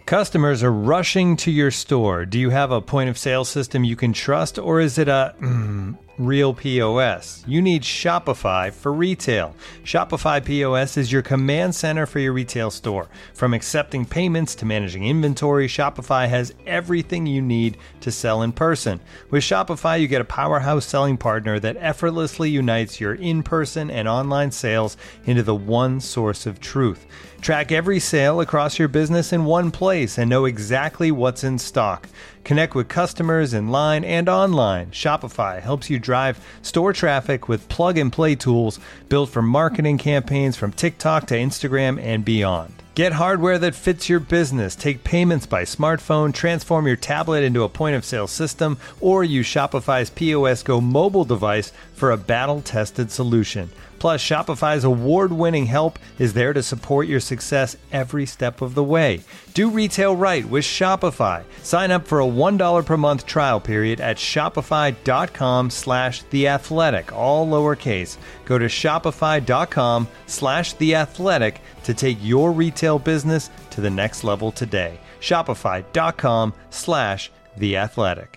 Customers are rushing to your store. Do you have a point of sale system you can trust, or is it a real POS? You need Shopify for retail. Shopify POS is your command center for your retail store. From accepting payments to managing inventory, Shopify has everything you need to sell in person. With Shopify, you get a powerhouse selling partner that effortlessly unites your in-person and online sales into the one source of truth. Track every sale across your business in one place and know exactly what's in stock. Connect with customers in line and online. Shopify helps you drive store traffic with plug-and-play tools built for marketing campaigns from TikTok to Instagram and beyond. Get hardware that fits your business. Take payments by smartphone, transform your tablet into a point-of-sale system, or use Shopify's POS Go mobile device for a battle-tested solution. Plus, Shopify's award-winning help is there to support your success every step of the way. Do retail right with Shopify. Sign up for a $1 per month trial period at shopify.com/theathletic, all lowercase. Go to shopify.com/theathletic to take your retail business to the next level today. Shopify.com/theathletic.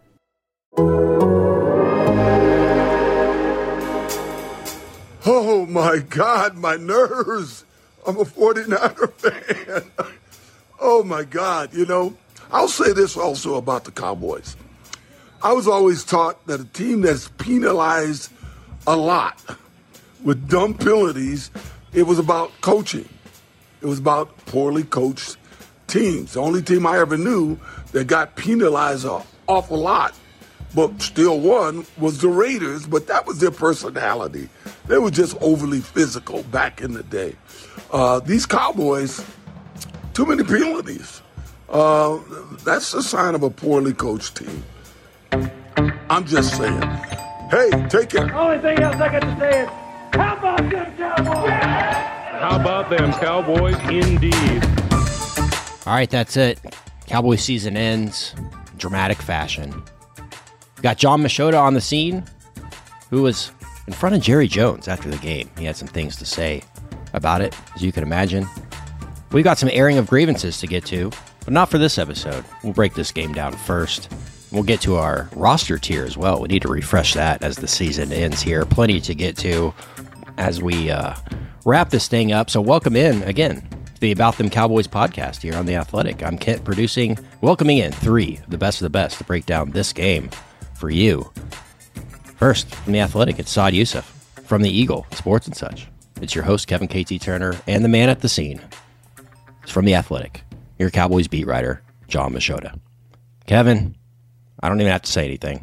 Oh, my God, my nerves. I'm a 49er fan. Oh, my God. You know, I'll say this also about the Cowboys. I was always taught that a team that's penalized a lot with dumb penalties, it was about coaching. It was about poorly coached teams. The only team I ever knew that got penalized an awful lot but still won was the Raiders, but that was their personality. They were just overly physical back in the day. These Cowboys, too many penalties. That's a sign of a poorly coached team. I'm just saying. Hey, take care. The only thing else I got to say is, how about them Cowboys? How about them Cowboys, indeed. All right, that's it. Cowboy season ends in dramatic fashion. Got Jon Machota on the scene, who was in front of Jerry Jones after the game. He had some things to say about it, as you can imagine. We've got some airing of grievances to get to, but not for this episode. We'll break this game down first. We'll get to our roster tier as well. We need to refresh that as the season ends here. Plenty to get to as we wrap this thing up. So welcome in, again, to the About Them Cowboys podcast here on The Athletic. I'm Kent, producing, welcoming in three of the best to break down this game for you. First, from The Athletic, it's Saad Yousuf. From The Eagle, Sports and Such, it's your host, Kevin KT Turner, and the man at the scene. It's from The Athletic, your Cowboys beat writer, Jon Machota. Kevin, I don't even have to say anything.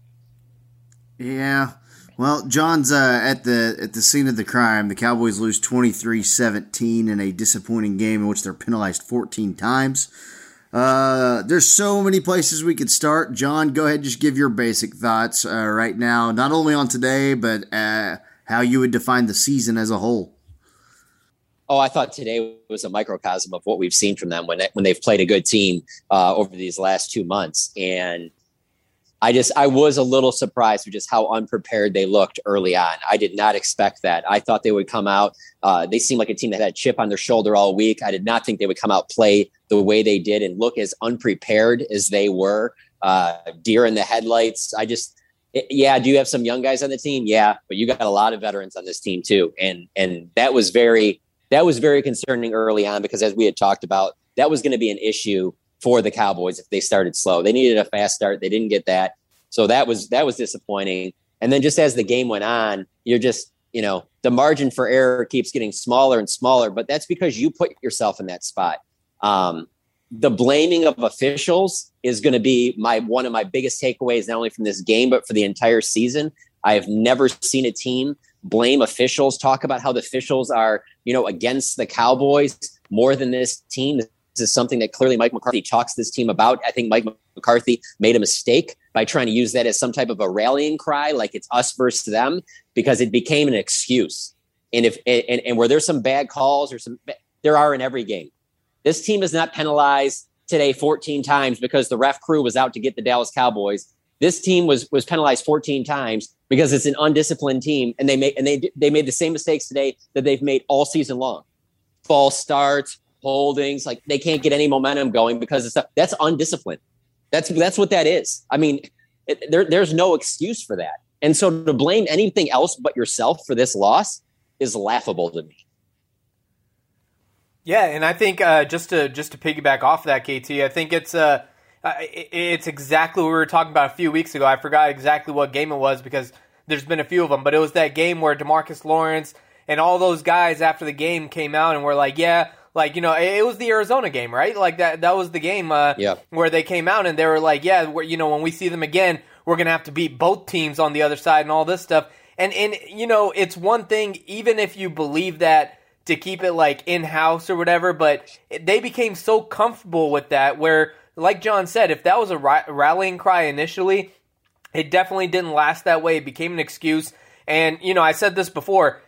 Yeah, well, John's at the scene of the crime. The Cowboys lose 23-17 in a disappointing game in which they're penalized 14 times. There's so many places we could start. John, go ahead, just give your basic thoughts right now, not only on today, but how you would define the season as a whole. Oh, I thought today was a microcosm of what we've seen from them when they've played a good team over these last 2 months. And I was a little surprised with just how unprepared they looked early on. I did not expect that. I thought they would come out. They seemed like a team that had a chip on their shoulder all week. I did not think they would come out, play the way they did, and look as unprepared as they were. Deer in the headlights. Do you have some young guys on the team? Yeah, but you got a lot of veterans on this team too. And that was very concerning early on, because as we had talked about, that was going to be an issue for the Cowboys if they started slow. They needed a fast start. They didn't get that. So that was disappointing. And then just as the game went on, you're just, the margin for error keeps getting smaller and smaller, but that's because you put yourself in that spot. The blaming of officials is going to be one of my biggest takeaways, not only from this game, but for the entire season. I have never seen a team blame officials, talk about how the officials are, against the Cowboys more than this team. This is something that clearly Mike McCarthy talks to this team about. I think Mike McCarthy made a mistake by trying to use that as some type of a rallying cry, like it's us versus them, because it became an excuse. And where there's some bad calls there are in every game. This team is not penalized today 14 times because the ref crew was out to get the Dallas Cowboys. This team was penalized 14 times because it's an undisciplined team, and they made the same mistakes today that they've made all season long. False starts, holdings. Like they can't get any momentum going because that's undisciplined. That's what that is. I mean, there's no excuse for that. And so to blame anything else but yourself for this loss is laughable to me. Yeah, and I think just to piggyback off of that, KT, I think it's exactly what we were talking about a few weeks ago. I forgot exactly what game it was because there's been a few of them, but it was that game where DeMarcus Lawrence and all those guys after the game came out and were like, yeah, like, you know, it was the Arizona game, right? Like that was the game where they came out and they were like, yeah, you know, when we see them again, we're going to have to beat both teams on the other side and all this stuff. And you know, it's one thing, even if you believe that, to keep it like in-house or whatever, but they became so comfortable with that where, like John said, if that was a rallying cry initially, it definitely didn't last that way. It became an excuse. And, you know, I said this before,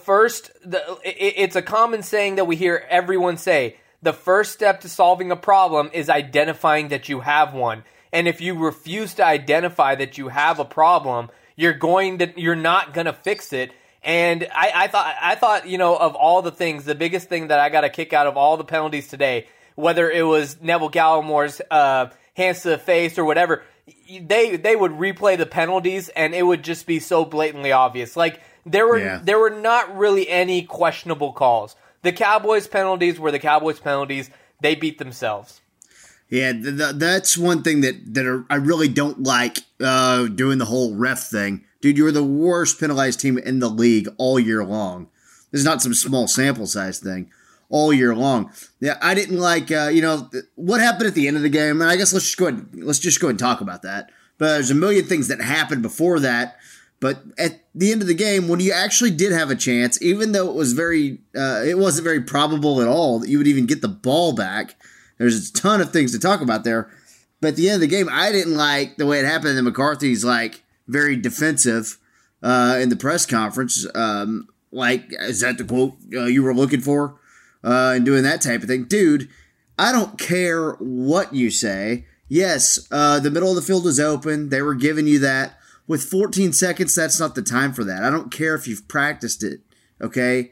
it's a common saying that we hear everyone say, the first step to solving a problem is identifying that you have one. And if you refuse to identify that you have a problem, you're not going to fix it. And I thought, you know, of all the things, the biggest thing that I got a kick out of all the penalties today, whether it was Neville Gallimore's hands to the face or whatever, they would replay the penalties and it would just be so blatantly obvious. Like there were not really any questionable calls. The Cowboys penalties were the Cowboys penalties. They beat themselves. Yeah, that's one thing that I really don't like doing the whole ref thing. Dude, you're the worst penalized team in the league all year long. This is not some small sample size thing. All year long. Yeah, I didn't like, you know, what happened at the end of the game. And I guess let's just go ahead and talk about that. But there's a million things that happened before that. But at the end of the game, when you actually did have a chance, even though it wasn't very probable at all that you would even get the ball back, there's a ton of things to talk about there. But at the end of the game, I didn't like the way it happened. And McCarthy's like very defensive in the press conference. Like, is that the quote you were looking for? And doing that type of thing. Dude, I don't care what you say. Yes, the middle of the field is open. They were giving you that. With 14 seconds, that's not the time for that. I don't care if you've practiced it, okay,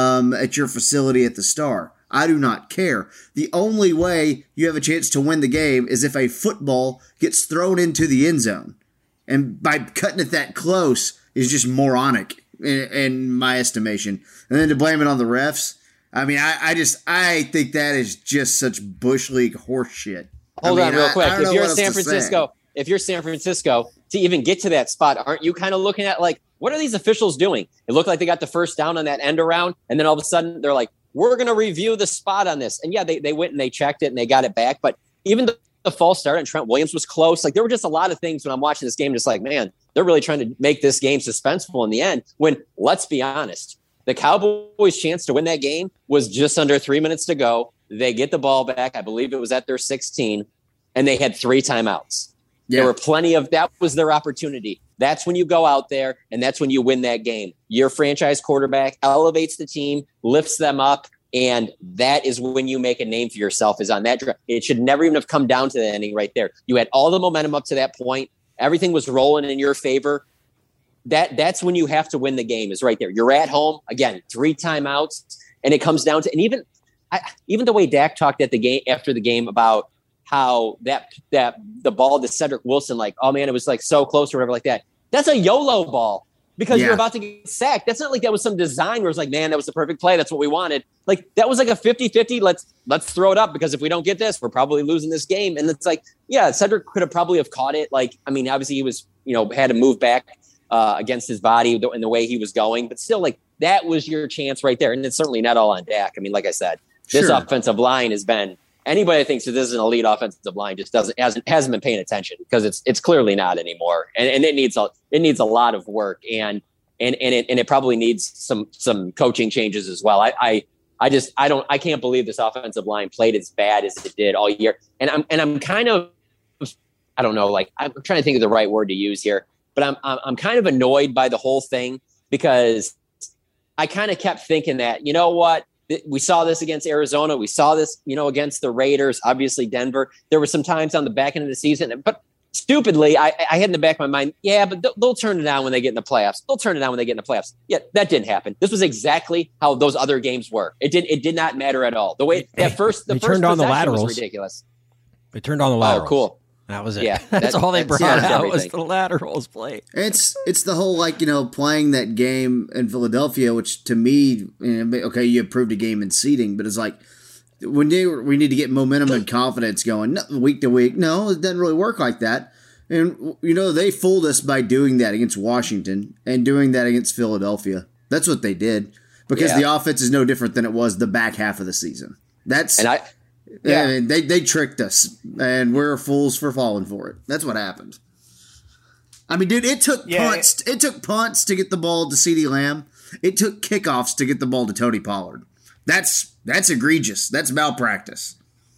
at your facility at the Star. I do not care. The only way you have a chance to win the game is if a football gets thrown into the end zone. And by cutting it that close is just moronic in my estimation. And then to blame it on the refs, I mean, I think that is just such Bush League horseshit. Hold on real quick. If you're San Francisco, to even get to that spot, aren't you kind of looking at like, what are these officials doing? It looked like they got the first down on that end around, and then all of a sudden they're like, we're going to review the spot on this. And yeah, they went and they checked it and they got it back. But even the false start and Trent Williams was close. Like there were just a lot of things when I'm watching this game, just like, man, they're really trying to make this game suspenseful in the end. When, let's be honest, the Cowboys' chance to win that game was just under 3 minutes to go. They get the ball back. I believe it was at their 16, and they had 3 timeouts. Yeah. There were plenty of, that was their opportunity. That's when you go out there, and that's when you win that game. Your franchise quarterback elevates the team, lifts them up, and that is when you make a name for yourself, is on that drive. It should never even have come down to the ending right there. You had all the momentum up to that point. Everything was rolling in your favor. That's when you have to win the game, is right there. You're at home, again, 3 timeouts, and it comes down to, and even the way Dak talked at the game after the game about how that the ball to Cedric Wilson, like, oh man, it was like so close or whatever like that. That's a YOLO ball because you're about to get sacked. That's not like that was some design where it's like, man, that was the perfect play. That's what we wanted. Like that was like a 50-50. Let's throw it up because if we don't get this, we're probably losing this game. And it's like, yeah, Cedric could have probably have caught it. Like, I mean, obviously he was, had to move back against his body in the way he was going, but still, like, that was your chance right there. And it's certainly not all on Dak. I mean, like I said, this offensive line has been, anybody that thinks that this is an elite offensive line just hasn't been paying attention, because it's clearly not anymore. And it needs a lot of work, and it probably needs some coaching changes as well. I can't believe this offensive line played as bad as it did all year. And I'm kind of, I don't know, like, I'm trying to think of the right word to use here, but I'm kind of annoyed by the whole thing, because I kind of kept thinking that, you know what, we saw this against Arizona. We saw this, against the Raiders, obviously Denver. There were some times on the back end of the season, but stupidly, I had in the back of my mind, yeah, but they'll turn it on when they get in the playoffs. They'll turn it on when they get in the playoffs. Yeah, that didn't happen. This was exactly how those other games were. It did not matter at all. The way the first turned on the laterals. Was ridiculous. They turned on the laterals. Oh, cool. That was it. Yeah, that's all they brought out everything. was the laterals play. It's the whole, like, playing that game in Philadelphia, which to me, okay, you improved a game in seeding, but it's like when we need to get momentum and confidence going week to week. No, it doesn't really work like that. And, they fooled us by doing that against Washington and doing that against Philadelphia. That's what they did, because the offense is no different than it was the back half of the season. And they tricked us, and we're fools for falling for it. That's what happened. I mean, dude, it took punts. It took punts to get the ball to CeeDee Lamb. It took kickoffs to get the ball to Tony Pollard. That's egregious. That's malpractice.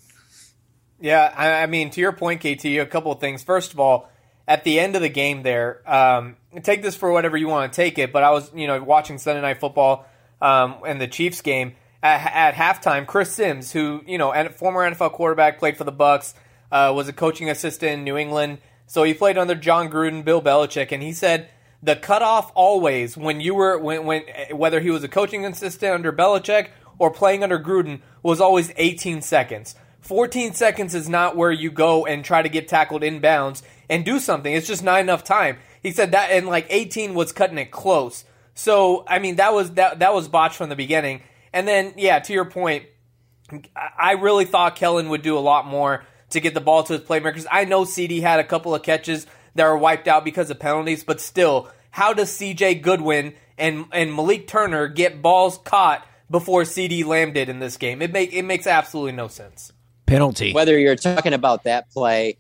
Yeah, I mean, to your point, KT, a couple of things. First of all, at the end of the game there, take this for whatever you want to take it, but I was, watching Sunday Night Football and the Chiefs game. At halftime, Chris Sims, who, former NFL quarterback, played for the Bucs, was a coaching assistant in New England. So he played under John Gruden, Bill Belichick, and he said the cutoff always when you were whether he was a coaching assistant under Belichick or playing under Gruden was always 18 seconds. 14 seconds is not where you go and try to get tackled inbounds and do something. It's just not enough time. He said that, and 18 was cutting it close. So I mean that was botched from the beginning. And then, to your point, I really thought Kellen would do a lot more to get the ball to his playmakers. I know CD had a couple of catches that were wiped out because of penalties, but still, how does CJ Goodwin and Malik Turner get balls caught before CD Lamb did in this game? It makes absolutely no sense. Penalty. Whether you're talking about that play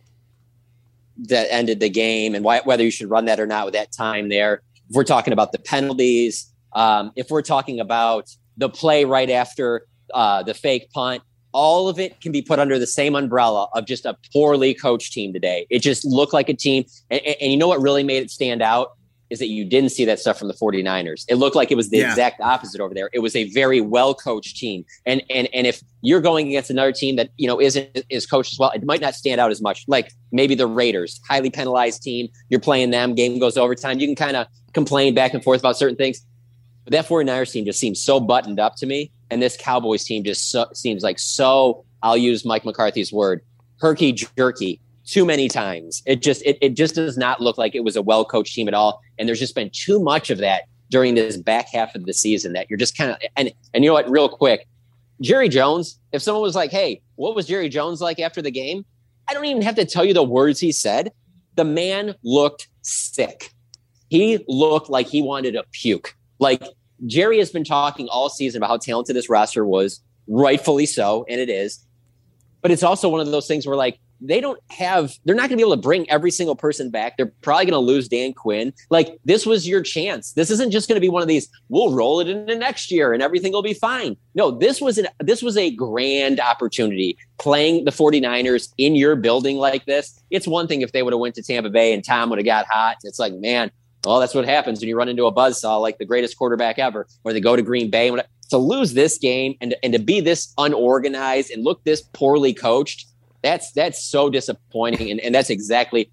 that ended the game and whether you should run that or not with that time there, if we're talking about the penalties, if we're talking about the play right after the fake punt, all of it can be put under the same umbrella of just a poorly coached team today. It just looked like a team. And you know what really made it stand out is that you didn't see that stuff from the 49ers. It looked like it was the exact opposite over there. It was a very well-coached team. And if you're going against another team that, is coached as well, it might not stand out as much. Like maybe the Raiders, highly penalized team. You're playing them, game goes overtime. You can kind of complain back and forth about certain things. But that 49ers team just seems so buttoned up to me. And this Cowboys team just seems like so, I'll use Mike McCarthy's word, herky-jerky too many times. It just does not look like it was a well-coached team at all. And there's just been too much of that during this back half of the season that you're just kind of, and you know what, real quick, Jerry Jones, if someone was like, hey, what was Jerry Jones like after the game? I don't even have to tell you the words he said. The man looked sick. He looked like he wanted to puke. Like, Jerry has been talking all season about how talented this roster was, rightfully so, and it is. But it's also one of those things where, they're not going to be able to bring every single person back. They're probably going to lose Dan Quinn. This was your chance. This isn't just going to be one of these, we'll roll it into next year and everything will be fine. No, this was a grand opportunity. Playing the 49ers in your building like this, it's one thing if they would have went to Tampa Bay and Tom would have got hot. It's like, man, well, that's what happens when you run into a buzzsaw like the greatest quarterback ever, or they go to Green Bay. To lose this game and to be this unorganized and look this poorly coached, that's so disappointing. And that's exactly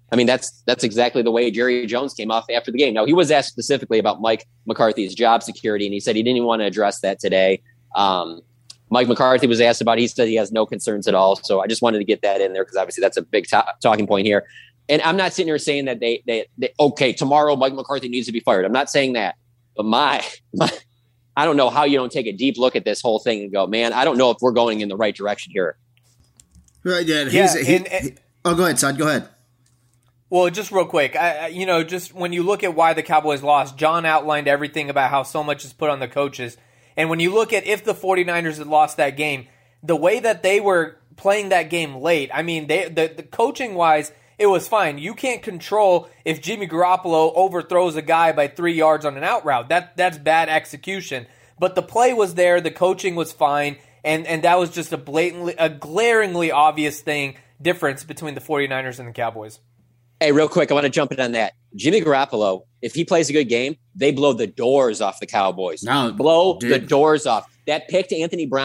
the way Jerry Jones came off after the game. Now, he was asked specifically about Mike McCarthy's job security, and he said he didn't even want to address that today. Mike McCarthy was asked about it. He said he has no concerns at all. So I just wanted to get that in there because obviously that's a big talking point here. And I'm not sitting here saying that they okay, tomorrow Mike McCarthy needs to be fired. I'm not saying that. But my I don't know how you don't take a deep look at this whole thing and go, man, I don't know if we're going in the right direction here. Right, yeah. Go ahead, Todd. Go ahead. Well, just real quick, just when you look at why the Cowboys lost, John outlined everything about how so much is put on the coaches. And when you look at if the 49ers had lost that game, the way that they were playing that game late, I mean, the coaching-wise, it was fine. You can't control if Jimmy Garoppolo overthrows a guy by 3 yards on an out route. That's bad execution. But the play was there. The coaching was fine. And that was just a glaringly obvious difference between the 49ers and the Cowboys. Hey, real quick, I want to jump in on that. Jimmy Garoppolo, if he plays a good game, they blow the doors off the Cowboys. The doors off. That pick to Anthony Brown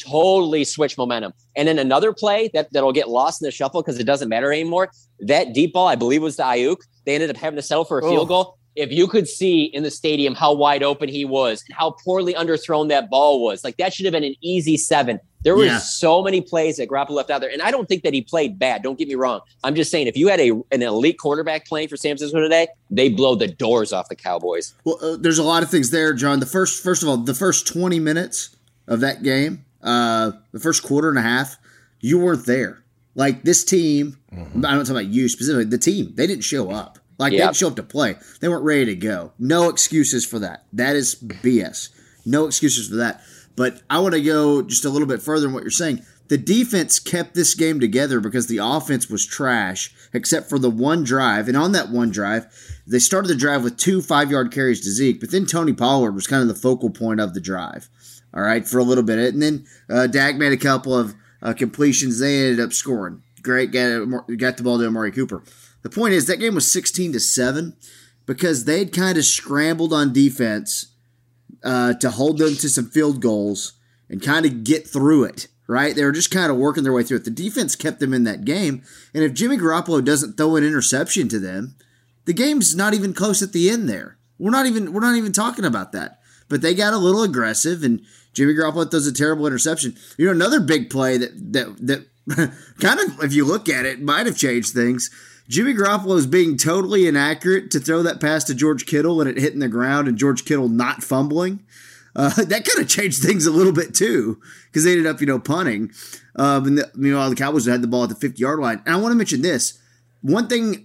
totally switch momentum. And then another play that'll get lost in the shuffle because it doesn't matter anymore. That deep ball, I believe, was to Ayuk. They ended up having to settle for a field goal. If you could see in the stadium how wide open he was and how poorly underthrown that ball was, like that should have been an easy 7. There were so many plays that Garoppolo left out there. And I don't think that he played bad. Don't get me wrong. I'm just saying if you had an elite quarterback playing for San Francisco today, they blow the doors off the Cowboys. Well, there's a lot of things there, John. First of all, the first 20 minutes of that game, the first quarter and a half, you weren't there. Like this team, I'm not talking about you specifically, the team, they didn't show up. Like, they didn't show up to play. They weren't ready to go. No excuses for that. That is BS. No excuses for that. But I want to go just a little bit further in what you're saying. The defense kept this game together because the offense was trash, except for the one drive. And on that one drive, they started the drive with 2 5-yard carries to Zeke, but then Tony Pollard was kind of the focal point of the drive, all right, for a little bit. And then Dak made a couple of completions. They ended up scoring. Great, got the ball to Amari Cooper. The point is that game was 16-7 because they'd kind of scrambled on defense to hold them to some field goals and kind of get through it, right? They were just kind of working their way through it. The defense kept them in that game, and if Jimmy Garoppolo doesn't throw an interception to them, the game's not even close at the end there. We're not even talking about that. But they got a little aggressive, and Jimmy Garoppolo throws a terrible interception. You know, another big play that kind of, if you look at it, might have changed things. Jimmy Garoppolo is being totally inaccurate to throw that pass to George Kittle and it hitting the ground and George Kittle not fumbling. That kind of changed things a little bit too because they ended up, punting. Meanwhile, the Cowboys had the ball at the 50-yard line. And I want to mention this. One thing,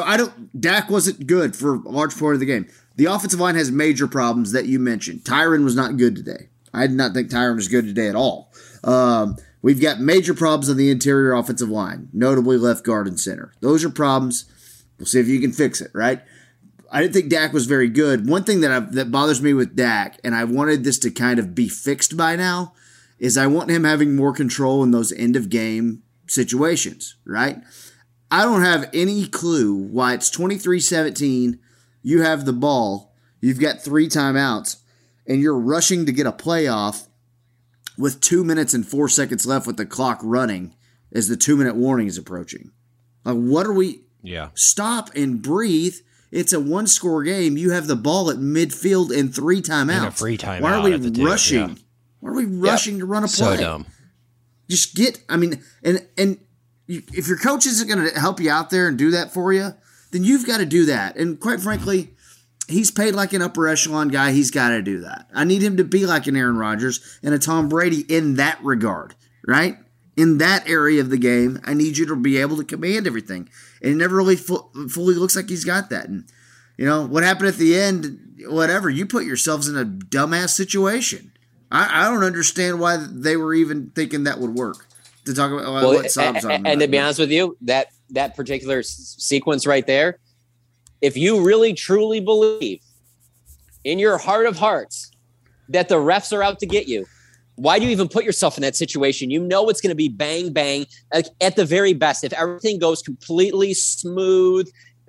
Dak wasn't good for a large part of the game. The offensive line has major problems that you mentioned. Tyron was not good today. I did not think Tyron was good today at all. We've got major problems on the interior offensive line, notably left guard and center. Those are problems. We'll see if you can fix it, right? I didn't think Dak was very good. One thing that bothers me with Dak, and I wanted this to kind of be fixed by now, is I want him having more control in those end-of-game situations, right? I don't have any clue why it's 23-17, you have the ball, you've got 3 timeouts, and you're rushing to get a playoff with 2 minutes and 4 seconds left with the clock running as the 2-minute warning is approaching. Like, what are we... Yeah. Stop and breathe. It's a 1-score game. You have the ball at midfield and 3 timeouts. And a free timeout. Why are we rushing? Yeah. Why are we rushing to run a play? So dumb. Just if your coach isn't going to help you out there and do that for you, then you've got to do that. And quite frankly, he's paid like an upper echelon guy. He's got to do that. I need him to be like an Aaron Rodgers and a Tom Brady in that regard, right? In that area of the game, I need you to be able to command everything. And it never really fully looks like he's got that. And, what happened at the end, whatever, you put yourselves in a dumbass situation. I don't understand why they were even thinking that would work. To talk about what Sam's talking about. And to be honest with you, that particular sequence right there, if you really truly believe in your heart of hearts that the refs are out to get you, why do you even put yourself in that situation? You know it's going to be bang, bang. Like, at the very best, if everything goes completely smooth,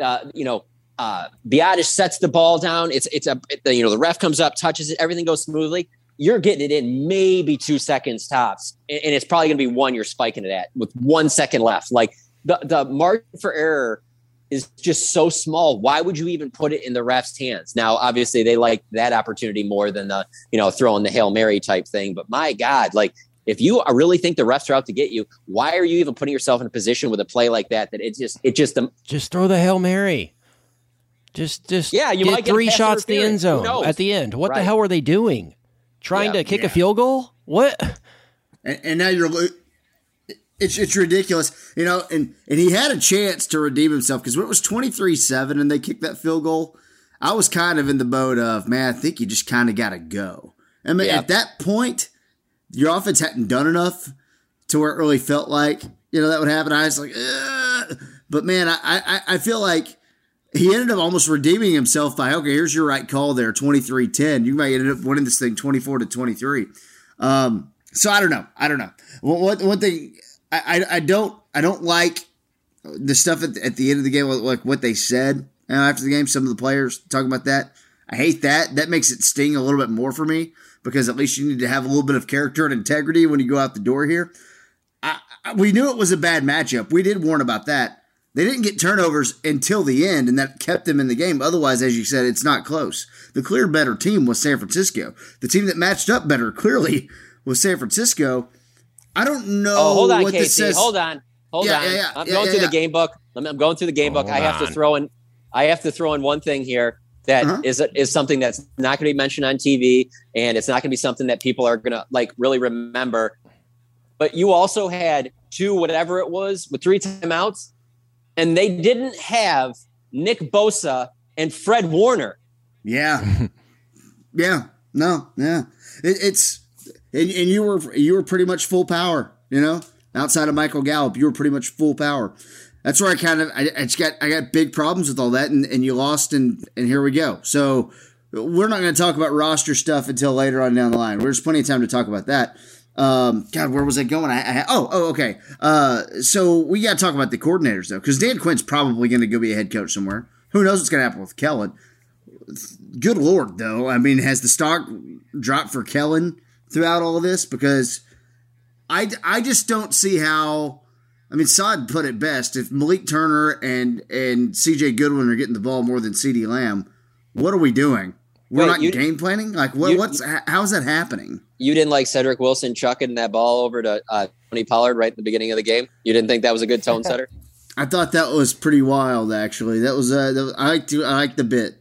Biadasz sets the ball down. The ref comes up, touches it, everything goes smoothly. You're getting it in maybe 2 seconds tops, and it's probably going to be 1 you're spiking it at with 1 second left. Like, the margin for error is just so small. Why would you even put it in the ref's hands? Now, obviously, they like that opportunity more than the, throwing the Hail Mary type thing. But my God, like, if you really think the refs are out to get you, why are you even putting yourself in a position with a play like that? Just throw the Hail Mary. Just you might get 3 shots to the end zone knows? At the end. What the hell were they doing? Trying to kick a field goal? What? And now it's ridiculous, and he had a chance to redeem himself because when it was 23-7 and they kicked that field goal, I was kind of in the boat of, man, I think you just kind of got to go. I mean, at that point, your offense hadn't done enough to where it really felt like, that would happen. I was like, ugh. But man, I feel like he ended up almost redeeming himself by, okay, here's your right call there, 23-10. You might end up winning this thing 24-23. So I don't know. One thing I don't like the stuff at the end of the game, like what they said after the game. Some of the players talking about that. I hate that. That makes it sting a little bit more for me. because at least you need to have a little bit of character and integrity when you go out the door here. We knew it was a bad matchup. We did warn about that. They didn't get turnovers until the end, and that kept them in the game. Otherwise, as you said, it's not close. The clear better team was San Francisco. The team that matched up better, clearly, was San Francisco. I don't know hold on, what Casey. this says. Hold on. I'm going through the game book. I'm going through the game book. I have to throw in one thing here that is something that's not going to be mentioned on TV, and it's not going to be something that people are going to like really remember. But you also had 2 whatever it was with 3 timeouts, and they didn't have Nick Bosa and Fred Warner. Yeah. It's and you were pretty much full power, outside of Michael Gallup, you were pretty much full power. That's where I got big problems with all that, and you lost, and here we go. So we're not going to talk about roster stuff until later on down the line. There's plenty of time to talk about that. God, where was I going? Okay. So we got to talk about the coordinators though, because Dan Quinn's probably going to go be a head coach somewhere. Who knows what's going to happen with Kellen? Good Lord, though. I mean, has the stock dropped for Kellen throughout all of this? Because I just don't see how. I mean, Saad put it best. If Malik Turner and C.J. Goodwin are getting the ball more than CeeDee Lamb, what are we doing? We're not game planning? Like, how's that happening? You didn't like Cedric Wilson chucking that ball over to Tony Pollard right at the beginning of the game? You didn't think that was a good tone setter? I thought that was pretty wild, actually. That was I liked the bit.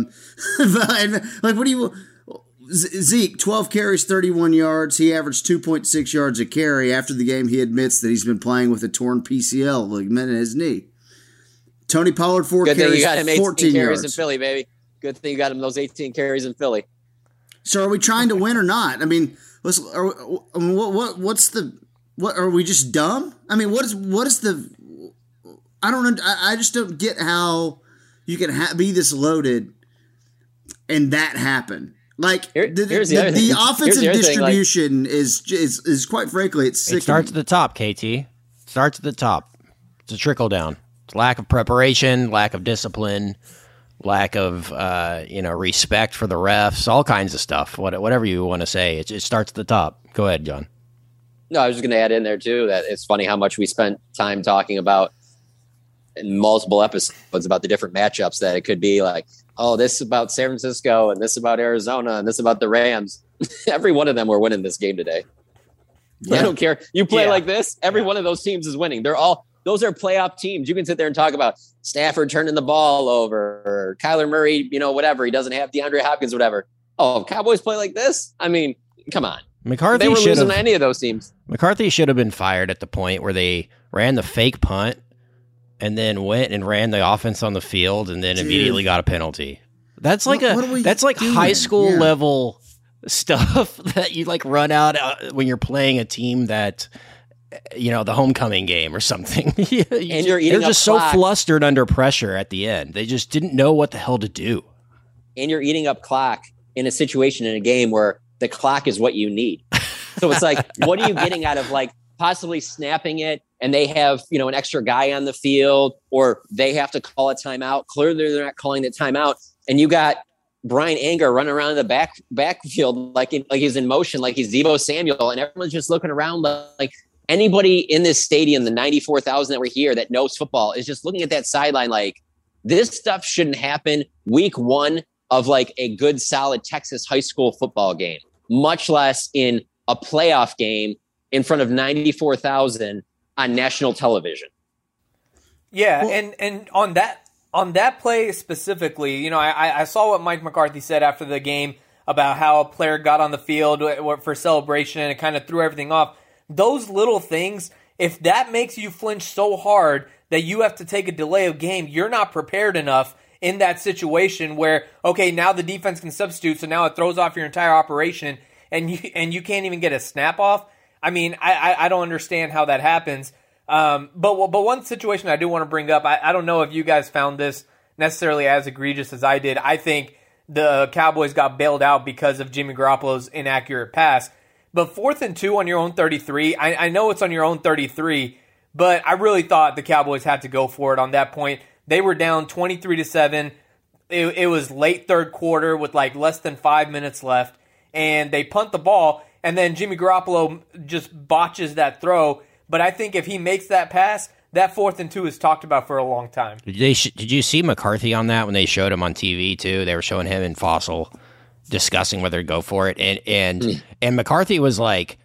Like, what do you... Zeke, 12 carries, 31 yards. He averaged 2.6 yards a carry. After the game, he admits that he's been playing with a torn PCL ligament in his knee. Tony Pollard, 4 Good carries, thing you got him 14 carries yards. in Philly, baby. Good thing you got him those 18 carries in Philly. So are we trying to win or not? I mean, what's the... What, are we just dumb? I mean, what is the... I don't know. I just don't get how you can be this loaded and that happen. Like the offensive distribution is quite frankly, it's sickening. It starts at the top, KT. Starts at the top. It's a trickle down. It's lack of preparation, lack of discipline, lack of respect for the refs, all kinds of stuff. Whatever you want to say, it starts at the top. Go ahead, John. No, I was just going to add in there too that it's funny how much we spent time talking about in multiple episodes about the different matchups that it could be like, oh, this is about San Francisco and this about Arizona and this about the Rams. Every one of them were winning this game today. Yeah. I don't care. You play like this, every one of those teams is winning. Those are playoff teams. You can sit there and talk about Stafford turning the ball over or Kyler Murray, whatever. He doesn't have DeAndre Hopkins, whatever. Oh, Cowboys play like this? I mean, come on. McCarthy they were losing to any of those teams. McCarthy should have been fired at the point where they ran the fake punt and then went and ran the offense on the field and then immediately got a penalty. That's like high school level stuff that you like run out when you're playing a team that, the homecoming game or something. And you're eating They're just so flustered under pressure at the end. They just didn't know what the hell to do. And you're eating up clock in a situation in a game where the clock is what you need. So it's like, what are you getting out of like possibly snapping it and they have, an extra guy on the field or they have to call a timeout. Clearly they're not calling the timeout. And you got Brian Anger running around in the backfield like he's in motion, like he's Deebo Samuel. And everyone's just looking around like anybody in this stadium, the 94,000 that were here that knows football is just looking at that sideline like this stuff shouldn't happen week 1 of like a good, solid Texas high school football game, much less in a playoff game in front of 94,000 on national television. Yeah, and on that play specifically, I saw what Mike McCarthy said after the game about how a player got on the field for celebration and it kind of threw everything off. Those little things, if that makes you flinch so hard that you have to take a delay of game, you're not prepared enough in that situation where, okay, now the defense can substitute, so now it throws off your entire operation and you can't even get a snap off. I mean, I don't understand how that happens. But one situation I do want to bring up, I don't know if you guys found this necessarily as egregious as I did. I think the Cowboys got bailed out because of Jimmy Garoppolo's inaccurate pass. But 4th and 2 on your own 33, I know it's on your own 33, but I really thought the Cowboys had to go for it on that point. They were down 23-7. It was late third quarter with like less than 5 minutes left. and they punt the ball, and then Jimmy Garoppolo just botches that throw. But I think if he makes that pass, that 4th and 2 is talked about for a long time. Did you see McCarthy on that when they showed him on TV too? They were showing him and Fossil discussing whether to go for it, and McCarthy was like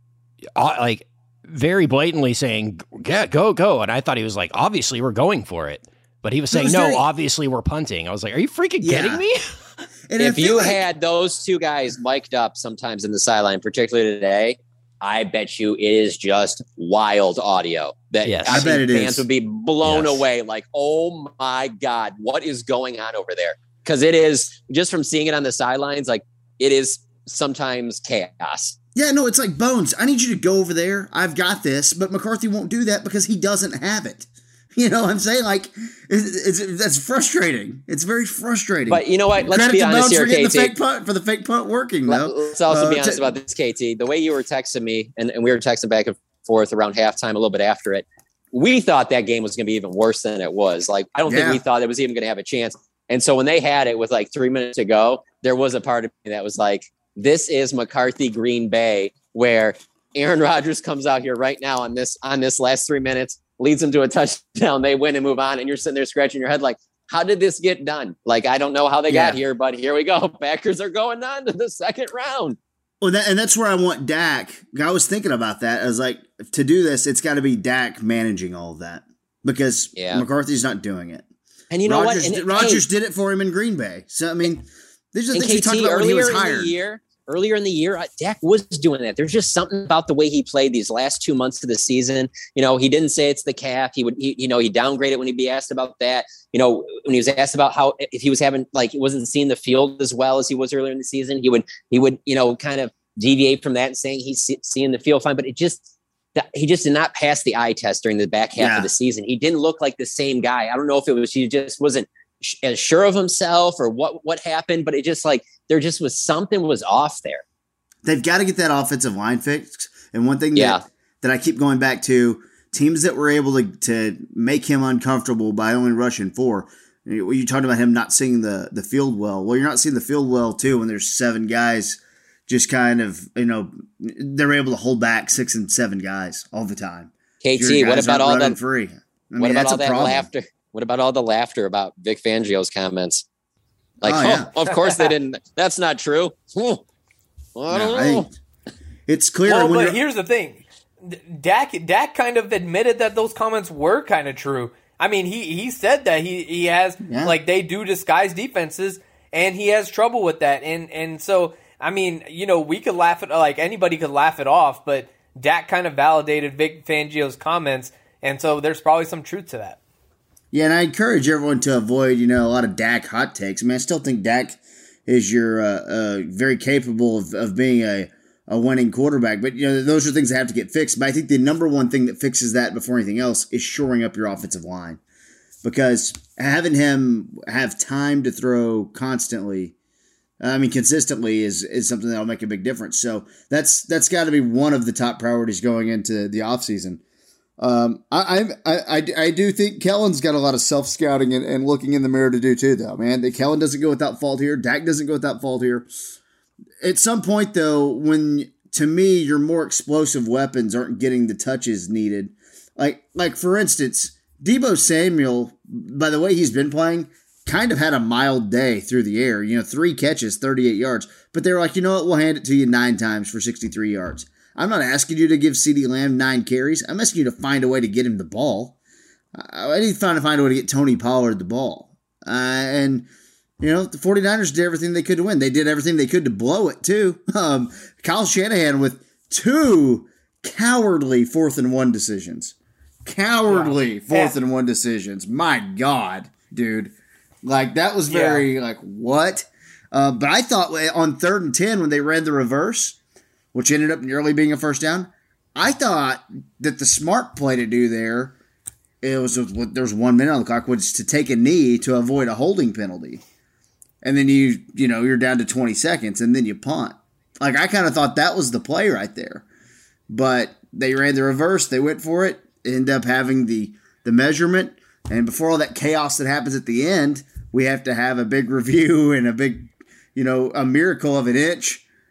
very blatantly saying, "Yeah, go." And I thought he was like, "Obviously, we're going for it," but he was saying, "No, obviously, we're punting." I was like, "Are you freaking kidding me?" And if you had those two guys mic'd up sometimes in the sideline, particularly today, I bet you it is just wild audio. That I bet it fans would be blown away. Like, oh my God, what is going on over there? Because it is, just from seeing it on the sidelines, like, it is sometimes chaos. Yeah, no, it's like, Bones, I need you to go over there. I've got this. But McCarthy won't do that because he doesn't have it. You know what I'm saying? Like, that's frustrating. It's very frustrating. But you know what? Let's be honest here, KT. For the fake punt working, though. Let's also be honest about this, KT. The way you were texting me, and we were texting back and forth around halftime, a little bit after it, we thought that game was going to be even worse than it was. Like, I don't think we thought it was even going to have a chance. And so when they had it with like 3 minutes to go, there was a part of me that was like, this is McCarthy Green Bay, where Aaron Rodgers comes out here right now on this last 3 minutes, leads them to a touchdown, they win and move on, and you're sitting there scratching your head like, how did this get done? Like, I don't know how they got here, but here we go. Packers are going on to the second round. Well, and that's where I want Dak. I was thinking about that. I was like, to do this, it's got to be Dak managing all of that because McCarthy's not doing it. And you know Rodgers, what? Rodgers did it for him in Green Bay. So, I mean, these are the things we talked about when he was hired. Earlier in the year, Dak was doing that. There's just something about the way he played these last 2 months of the season. You know, he didn't say it's the calf. He downgraded when he'd be asked about that. You know, when he was asked about how, if he was having, like, he wasn't seeing the field as well as he was earlier in the season, he would, you know, kind of deviate from that and saying he's seeing the field fine. But he just did not pass the eye test during the back half of the season. He didn't look like the same guy. I don't know if it was, he just wasn't as sure of himself or what happened, but it just like, there just was something was off there. They've got to get that offensive line fixed. And one thing that I keep going back to, teams that were able to make him uncomfortable by only rushing 4. You talked about him not seeing the field well. Well, you're not seeing the field well too when there's 7 guys just kind of, you know, they're able to hold back 6 and 7 guys all the time. KT, what about all that free? What about all that laughter? What about all the laughter about Vic Fangio's comments? Like, of course they didn't. That's not true. I don't know. It's clear. Well, but here's the thing. Dak kind of admitted that those comments were kind of true. I mean, he said that he has, like, they do disguise defenses, and he has trouble with that. And so, I mean, you know, we could laugh at, like, anybody could laugh it off, but Dak kind of validated Vic Fangio's comments, and so there's probably some truth to that. Yeah, and I encourage everyone to avoid, you know, a lot of Dak hot takes. I mean, I still think Dak is very capable of being a winning quarterback. But, you know, those are things that have to get fixed. But I think the number one thing that fixes that before anything else is shoring up your offensive line. Because having him have time to throw constantly, consistently is something that will make a big difference. So that's got to be one of the top priorities going into the offseason. I do think Kellen's got a lot of self-scouting and looking in the mirror to do too, though, man. Kellen doesn't go without fault here. Dak doesn't go without fault here. At some point, though, when, to me, your more explosive weapons aren't getting the touches needed, like for instance, Deebo Samuel, by the way he's been playing, kind of had a mild day through the air. You know, 3 catches, 38 yards. But they were like, you know what, we'll hand it to you 9 times for 63 yards. I'm not asking you to give CeeDee Lamb 9 carries. I'm asking you to find a way to get him the ball. I need to find a way to get Tony Pollard the ball. And, you know, the 49ers did everything they could to win. They did everything they could to blow it, too. Kyle Shanahan with 2 cowardly 4th and 1 decisions. Cowardly 4th and 1 decisions. My God, dude. Like, that was very, like, what? But I thought on 3rd and 10 when they ran the reverse, which ended up nearly being a first down, I thought that the smart play to do there, there's 1 minute on the clock, was to take a knee to avoid a holding penalty. And then you're down to 20 seconds, and then you punt. Like, I kind of thought that was the play right there. But they ran the reverse, they went for it, ended up having the measurement, and before all that chaos that happens at the end, we have to have a big review and a big, a miracle of an inch.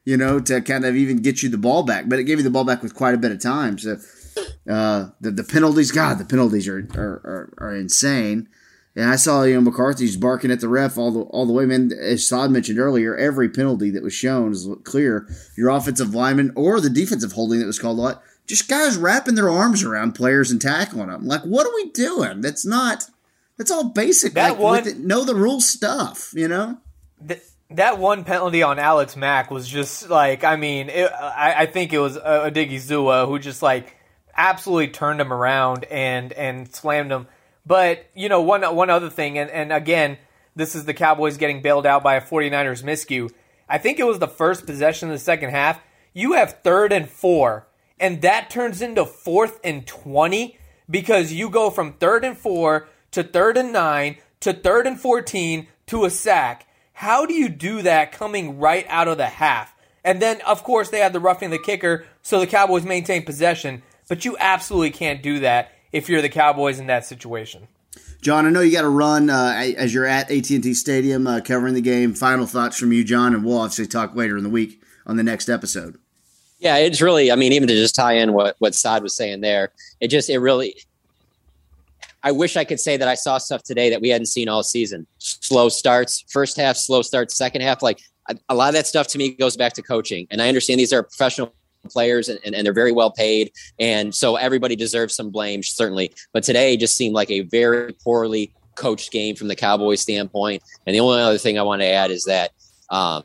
to kind of even get you the ball back. But it gave you the ball back with quite a bit of time. So the penalties, God, the penalties are insane. And I saw, McCarthy's barking at the ref all the way, man. As Saad mentioned earlier, every penalty that was shown is clear. Your offensive lineman or the defensive holding that was called a lot, just guys wrapping their arms around players and tackling them. Like, what are we doing? That's all basic. Know the rules stuff, That one penalty on Alex Mack was just like, I think it was Odighizuwa who just like absolutely turned him around and slammed him. But, one other thing, and again, this is the Cowboys getting bailed out by a 49ers miscue. I think it was the first possession of the second half. You have 3rd and 4, and that turns into 4th and 20 because you go from 3rd and 4 to 3rd and 9 to 3rd and 14 to a sack. How do you do that coming right out of the half? And then, of course, they had the roughing the kicker, so the Cowboys maintain possession, but you absolutely can't do that if you're the Cowboys in that situation. John, I know you got to run as you're at AT&T Stadium covering the game. Final thoughts from you, John, and we'll obviously talk later in the week on the next episode. Yeah, it's really, even to just tie in what Saad was saying there, it really, I wish I could say that I saw stuff today that we hadn't seen all season. Slow starts, first half, slow starts, second half. Like a lot of that stuff to me goes back to coaching. And I understand these are professional players and they're very well paid. And so everybody deserves some blame, certainly. But today just seemed like a very poorly coached game from the Cowboys standpoint. And the only other thing I want to add is that, I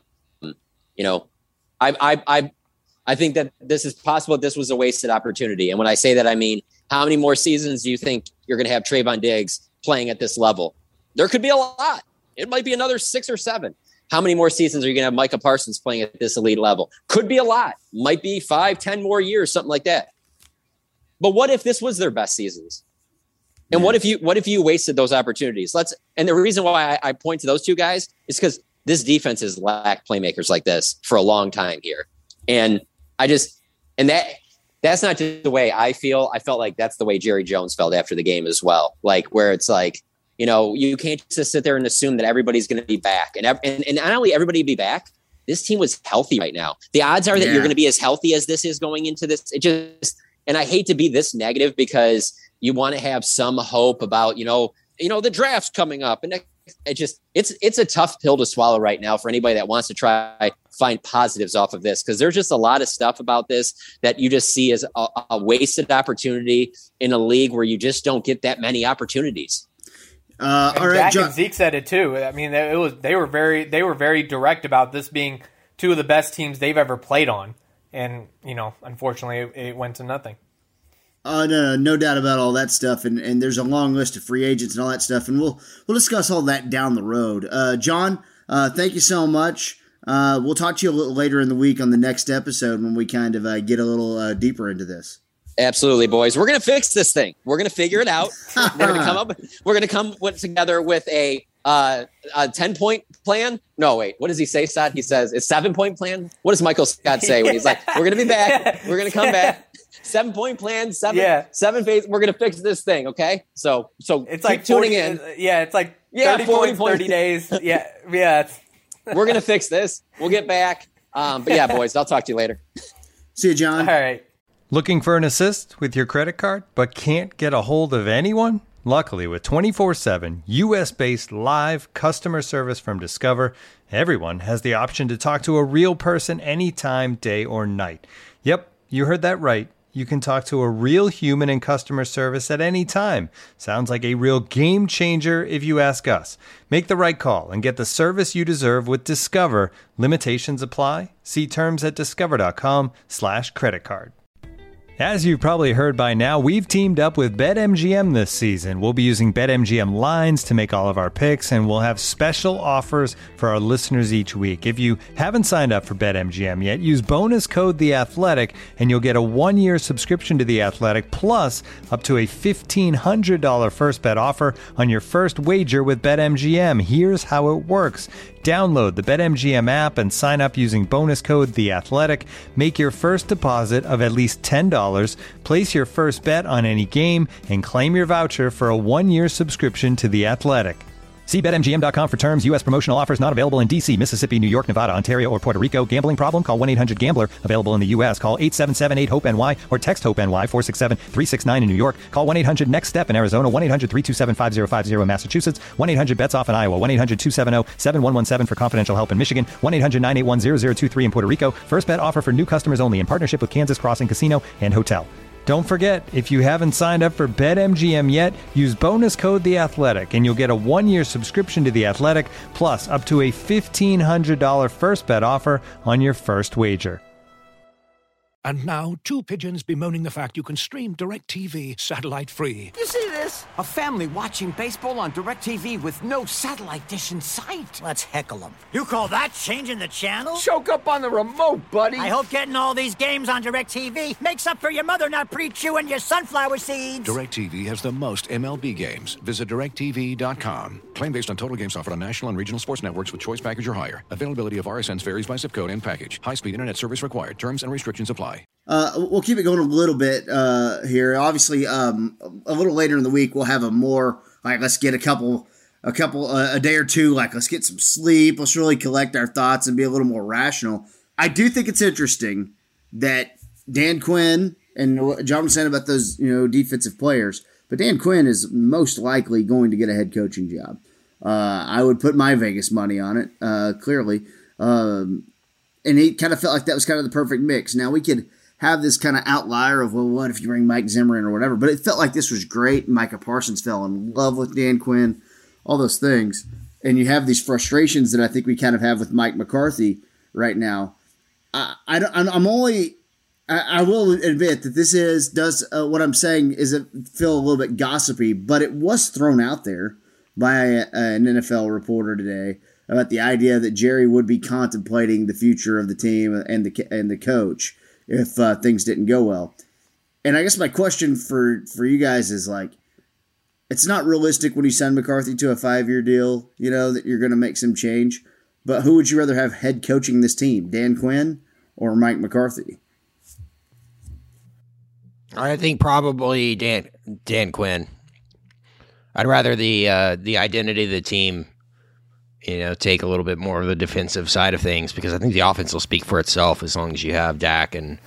think that this is possible. This was a wasted opportunity. And when I say that, I mean, how many more seasons do you think you're going to have Trayvon Diggs playing at this level? There could be a lot. It might be another 6 or 7. How many more seasons are you going to have Micah Parsons playing at this elite level? Could be a lot. Might be 5, 10 more years, something like that. But what if this was their best seasons? And what if you wasted those opportunities? And the reason why I point to those two guys is because this defense has lacked playmakers like this for a long time here. And that's not just the way I feel. I felt like that's the way Jerry Jones felt after the game as well. Like where it's like, you can't just sit there and assume that everybody's going to be back. And not only everybody be back, this team was healthy right now. The odds are that you're going to be as healthy as this is going into this. And I hate to be this negative because you want to have some hope about, the draft's coming up. And it's a tough pill to swallow right now for anybody that wants to try find positives off of this, because there's just a lot of stuff about this that you just see as a wasted opportunity in a league where you just don't get that many opportunities. All right, Jack and Zeke said it too. I mean, they were very direct about this being two of the best teams they've ever played on, and unfortunately, it went to nothing. No doubt about all that stuff, and there's a long list of free agents and all that stuff, and we'll discuss all that down the road. John, thank you so much. We'll talk to you a little later in the week on the next episode when we kind of get a little deeper into this. Absolutely, boys. We're going to fix this thing. We're going to figure it out. We're going to come together with a 10-point plan. No, wait. What does he say, Scott? He says it's 7-point plan. What does Michael Scott say when he's like, we're going to be back. We're going to come back. 7-point plan, 7 phase. We're going to fix this thing. Okay. So it's like tuning in. Yeah. It's like 30 points, 30 days. Yeah. Yeah. We're going to fix this. We'll get back. But yeah, boys, I'll talk to you later. See you, John. All right. Looking for an assist with your credit card, but can't get a hold of anyone? Luckily, with 24/7 U.S.-based live customer service from Discover, everyone has the option to talk to a real person anytime, day or night. Yep, you heard that right. You can talk to a real human in customer service at any time. Sounds like a real game changer if you ask us. Make the right call and get the service you deserve with Discover. Limitations apply. See terms at discover.com/creditcard. As you've probably heard by now, we've teamed up with BetMGM this season. We'll be using BetMGM lines to make all of our picks, and we'll have special offers for our listeners each week. If you haven't signed up for BetMGM yet, use bonus code THEATHLETIC, and you'll get a 1-year subscription to The Athletic, plus up to a $1,500 first bet offer on your first wager with BetMGM. Here's how it works. Download the BetMGM app and sign up using bonus code THEATHLETIC. Make your first deposit of at least $10. Place your first bet on any game and claim your voucher for a 1-year subscription to The Athletic. See BetMGM.com for terms. U.S. promotional offers not available in D.C., Mississippi, New York, Nevada, Ontario, or Puerto Rico. Gambling problem? Call 1-800-GAMBLER. Available in the U.S. Call 877-8-HOPE-NY or text HOPE-NY 467-369 in New York. Call 1-800-NEXT-STEP in Arizona. 1-800-327-5050 in Massachusetts. 1-800-BETS-OFF in Iowa. 1-800-270-7117 for confidential help in Michigan. 1-800-981-0023 in Puerto Rico. First bet offer for new customers only in partnership with Kansas Crossing Casino and Hotel. Don't forget, if you haven't signed up for BetMGM yet, use bonus code The Athletic, and you'll get a 1-year subscription to The Athletic, plus up to a $1,500 first bet offer on your first wager. And now, two pigeons bemoaning the fact you can stream DirecTV satellite-free. You see this? A family watching baseball on DirecTV with no satellite dish in sight. Let's heckle them. You call that changing the channel? Choke up on the remote, buddy. I hope getting all these games on DirecTV makes up for your mother not pre-chewing your sunflower seeds. DirecTV has the most MLB games. Visit DirecTV.com. Claim based on total games offered on national and regional sports networks with choice package or higher. Availability of RSNs varies by zip code and package. High-speed internet service required. Terms and restrictions apply. We'll keep it going a little bit here. Obviously, a little later in the week, we'll have a more, like, let's get a day or two, like, let's get some sleep. Let's really collect our thoughts and be a little more rational. I do think it's interesting that Dan Quinn, and John was saying about those, defensive players, but Dan Quinn is most likely going to get a head coaching job. I would put my Vegas money on it, clearly. And he kind of felt like that was kind of the perfect mix. Now, we could have this kind of outlier of, well, what if you bring Mike Zimmer in or whatever, but it felt like this was great. Micah Parsons fell in love with Dan Quinn, all those things. And you have these frustrations that I think we kind of have with Mike McCarthy right now. I will admit that this what I'm saying is feel a little bit gossipy, but it was thrown out there by an NFL reporter today about the idea that Jerry would be contemplating the future of the team and the coach if things didn't go well. And I guess my question for you guys is, like, it's not realistic when you send McCarthy to a 5-year deal, that you're going to make some change. But who would you rather have head coaching this team, Dan Quinn or Mike McCarthy? I think probably Dan Quinn. I'd rather the identity of the team, take a little bit more of the defensive side of things, because I think the offense will speak for itself as long as you have Dak and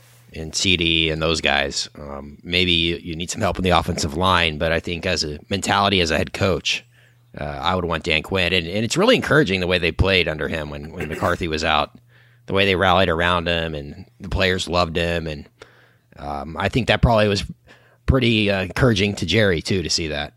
CD and those guys. Maybe you need some help in the offensive line, but I think as a mentality as a head coach, I would want Dan Quinn. And it's really encouraging the way they played under him when McCarthy was out, the way they rallied around him and the players loved him. And I think that probably was pretty encouraging to Jerry, too, to see that.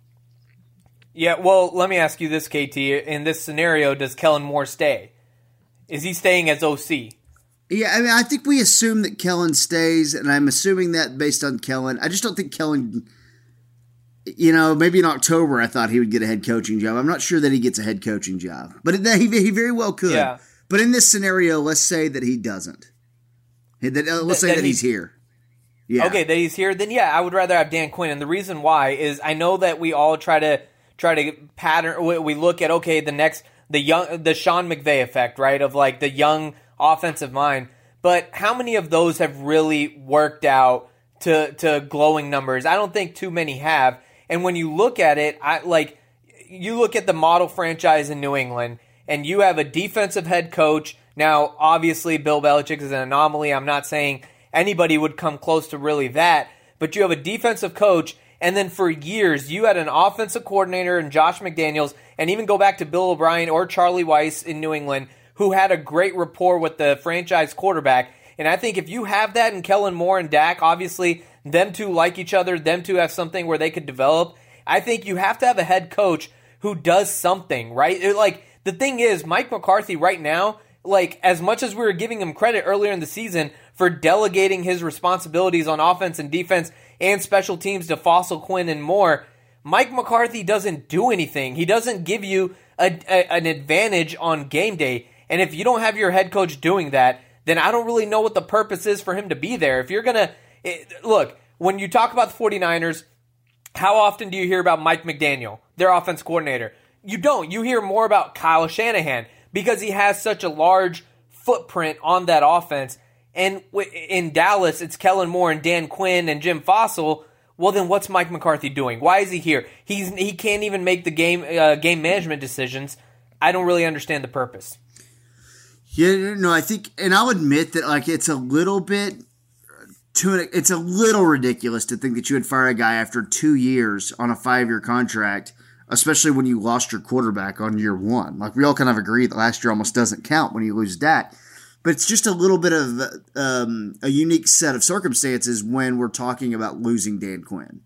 Yeah, well, let me ask you this, KT. In this scenario, does Kellen Moore stay? Is he staying as OC? Yeah, I mean, I think we assume that Kellen stays, and I'm assuming that based on Kellen. I just don't think Kellen, maybe in October I thought he would get a head coaching job. I'm not sure that he gets a head coaching job, but he very well could. Yeah. But in this scenario, let's say that he doesn't. Let's say that he's here. Yeah. Okay, that he's here. Then, yeah, I would rather have Dan Quinn. And the reason why is I know that we all try to pattern. We look at, okay, the Sean McVay effect, right? Of like the young offensive mind. But how many of those have really worked out to glowing numbers? I don't think too many have. And when you look at it, you look at the model franchise in New England, and you have a defensive head coach. Now, obviously, Bill Belichick is an anomaly. I'm not saying anybody would come close to really that. But you have a defensive coach, and then for years, you had an offensive coordinator in Josh McDaniels, and even go back to Bill O'Brien or Charlie Weiss in New England, who had a great rapport with the franchise quarterback. And I think if you have that in Kellen Moore and Dak, obviously, them two like each other, them two have something where they could develop. I think you have to have a head coach who does something, right? The thing is, Mike McCarthy right now, as much as we were giving him credit earlier in the season for delegating his responsibilities on offense and defense and special teams to Fossil, Quinn, and Moore, Mike McCarthy doesn't do anything. He doesn't give you an advantage on game day. And if you don't have your head coach doing that, then I don't really know what the purpose is for him to be there. If you're going to look, when you talk about the 49ers, how often do you hear about Mike McDaniel, their offense coordinator? You don't. You hear more about Kyle Shanahan because he has such a large footprint on that offense. And in Dallas, it's Kellen Moore and Dan Quinn and Jim Fossil. well, then what's Mike McCarthy doing? Why is he here? He can't even make the game management decisions. I don't really understand the purpose. Yeah, no, I think, and I'll admit that like it's a little bit it's a little ridiculous to think that you would fire a guy after 2 years on a 5-year contract, especially when you lost your quarterback on year one. Like we all kind of agree that last year almost doesn't count when you lose Dak. But it's just a little bit of a unique set of circumstances when we're talking about losing Dan Quinn,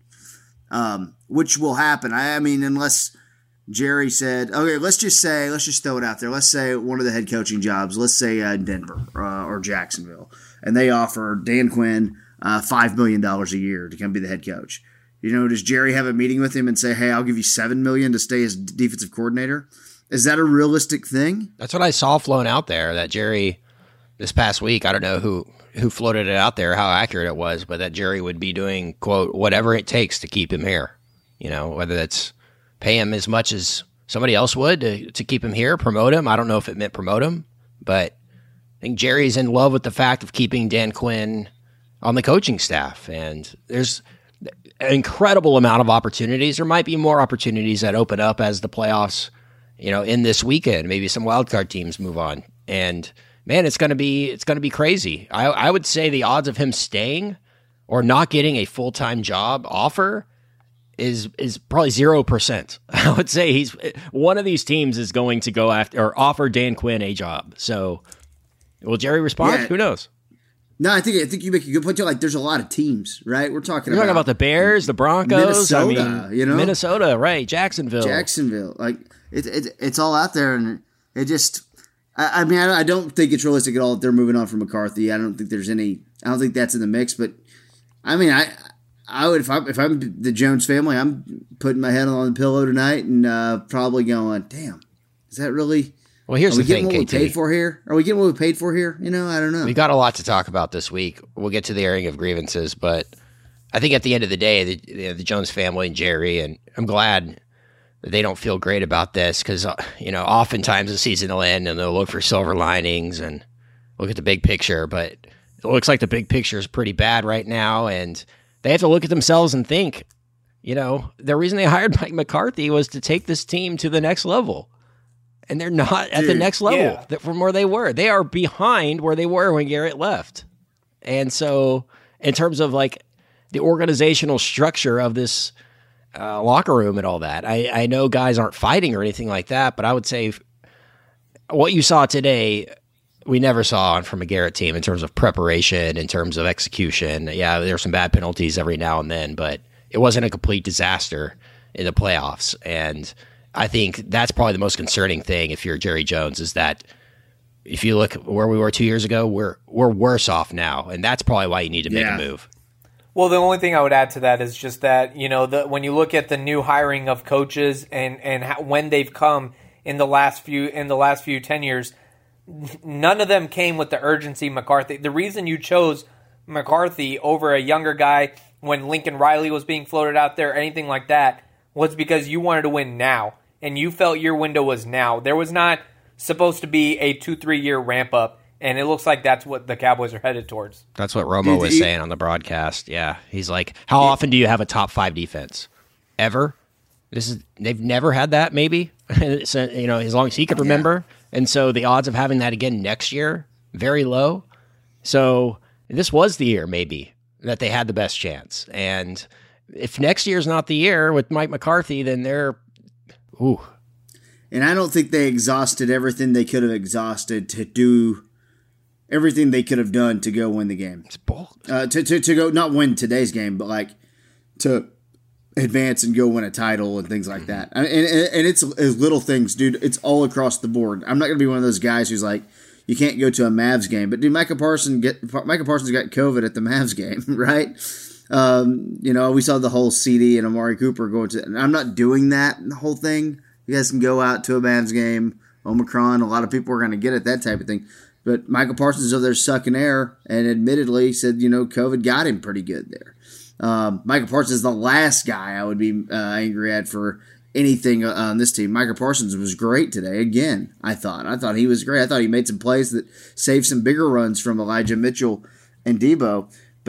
which will happen. I mean, unless Jerry said, okay, let's just throw it out there. Let's say one of the head coaching jobs, let's say Denver or Jacksonville, and they offer Dan Quinn $5 million a year to come be the head coach. Does Jerry have a meeting with him and say, hey, I'll give you $7 million to stay as defensive coordinator? Is that a realistic thing? That's what I saw flown out there, that Jerry this past week. I don't know who floated it out there, how accurate it was, but that Jerry would be doing, quote, whatever it takes to keep him here. Whether that's pay him as much as somebody else would to keep him here, promote him. I don't know if it meant promote him, but I think Jerry's in love with the fact of keeping Dan Quinn on the coaching staff. And there's an incredible amount of opportunities. There might be more opportunities that open up as the playoffs, in this weekend. Maybe some wildcard teams move on. And man, it's going to be crazy. I would say the odds of him staying or not getting a full-time job offer is probably 0%. I would say one of these teams is going to go after or offer Dan Quinn a job. So will Jerry respond? Yeah. Who knows? No, I think you make a good point. Like, there's a lot of teams, right? We're talking about the Bears, the Broncos, Minnesota, Minnesota, right? Jacksonville. Like it's all out there, and it just. I mean, I don't think it's realistic at all that they're moving on from McCarthy. I don't think that's in the mix. But I mean, I would if I'm the Jones family, I'm putting my head on the pillow tonight and probably going, damn, is that really? Well, here's the thing, KT. Are we getting what we paid for here? I don't know. We got a lot to talk about this week. We'll get to the airing of grievances, but I think at the end of the day, the Jones family and Jerry, and I'm glad that they don't feel great about this because, oftentimes the season will end and they'll look for silver linings and look at the big picture, but it looks like the big picture is pretty bad right now, and they have to look at themselves and think, the reason they hired Mike McCarthy was to take this team to the next level. And they're not at the next level from where they were. They are behind where they were when Garrett left. And so in terms of like the organizational structure of this locker room and all that, I know guys aren't fighting or anything like that, but I would say what you saw today, we never saw from a Garrett team in terms of preparation, in terms of execution. Yeah, there were some bad penalties every now and then, but it wasn't a complete disaster in the playoffs. And I think that's probably the most concerning thing if you're Jerry Jones, is that if you look where we were 2 years ago, we're worse off now, and that's probably why you need to make a move. Well, the only thing I would add to that is just that, when you look at the new hiring of coaches and when they've come in the last few tenures, none of them came with the urgency McCarthy. The reason you chose McCarthy over a younger guy when Lincoln Riley was being floated out there, anything like that, was because you wanted to win now. And you felt your window was now. There was not supposed to be a 2-3 year ramp up, and it looks like that's what the Cowboys are headed towards. That's what Romo was saying on the broadcast. Yeah, he's like, how often do you have a top 5 defense? Ever? They've never had that. Maybe so, as long as he could remember. And so the odds of having that again next year, very low. So this was the year maybe that they had the best chance. And if next year's not the year with Mike McCarthy, then they're. Ooh. And I don't think they exhausted everything they could have exhausted to do everything they could have done to go win the game. It's bold. To go not win today's game, but like to advance and go win a title and things like that. And it's little things, dude. It's all across the board. I'm not going to be one of those guys who's like, you can't go to a Mavs game, but dude, Micah Parsons got COVID at the Mavs game, right? We saw the whole CD and Amari Cooper going to, and I'm not doing that, the whole thing. You guys can go out to a Mavs game, Omicron, a lot of people are going to get it, that type of thing. But Michael Parsons is over there sucking air and admittedly said, COVID got him pretty good there. Michael Parsons is the last guy I would be angry at for anything on this team. Michael Parsons was great today. Again, I thought he was great. I thought he made some plays that saved some bigger runs from Elijah Mitchell and Debo. But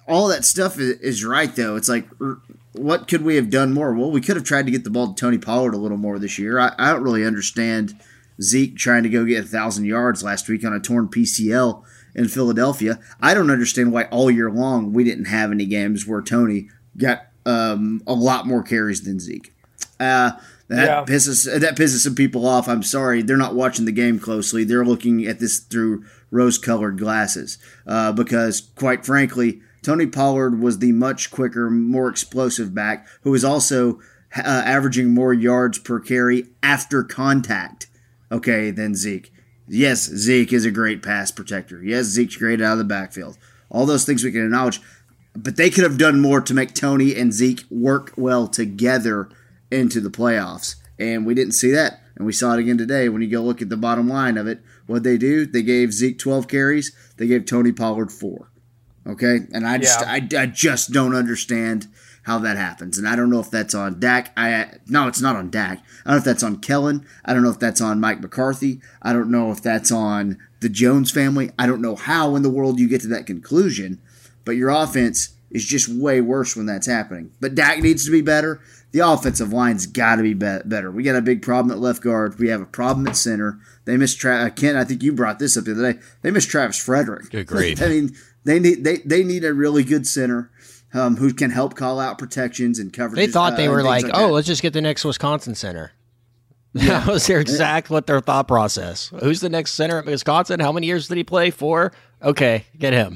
all that stuff is right, though. It's like, what could we have done more? Well, we could have tried to get the ball to Tony Pollard a little more this year. I don't really understand Zeke trying to go get 1,000 yards last week on a torn PCL in Philadelphia. I don't understand why all year long we didn't have any games where Tony got a lot more carries than Zeke. That pisses some people off. I'm sorry. They're not watching the game closely. They're looking at this through rose-colored glasses because, quite frankly, Tony Pollard was the much quicker, more explosive back who was also averaging more yards per carry after contact, than Zeke. Yes, Zeke is a great pass protector. Yes, Zeke's great out of the backfield. All those things we can acknowledge. But they could have done more to make Tony and Zeke work well together into the playoffs. And we didn't see that. And we saw it again today when you go look at the bottom line of it. What'd they do? They gave Zeke 12 carries. They gave Tony Pollard 4. Okay? And I just don't understand how that happens. And I don't know if that's on Dak. No, it's not on Dak. I don't know if that's on Kellen. I don't know if that's on Mike McCarthy. I don't know if that's on the Jones family. I don't know how in the world you get to that conclusion. But your offense is just way worse when that's happening. But Dak needs to be better. The offensive line's got to be better. We got a big problem at left guard. We have a problem at center. They missed Ken. I think you brought this up the other day. They missed Travis Frederick. Good grief. I mean, they need a really good center who can help call out protections and cover. They thought they were like, let's just get the next Wisconsin center. Yeah. That was their thought process. Who's the next center at Wisconsin? How many years did he play for? Okay, get him.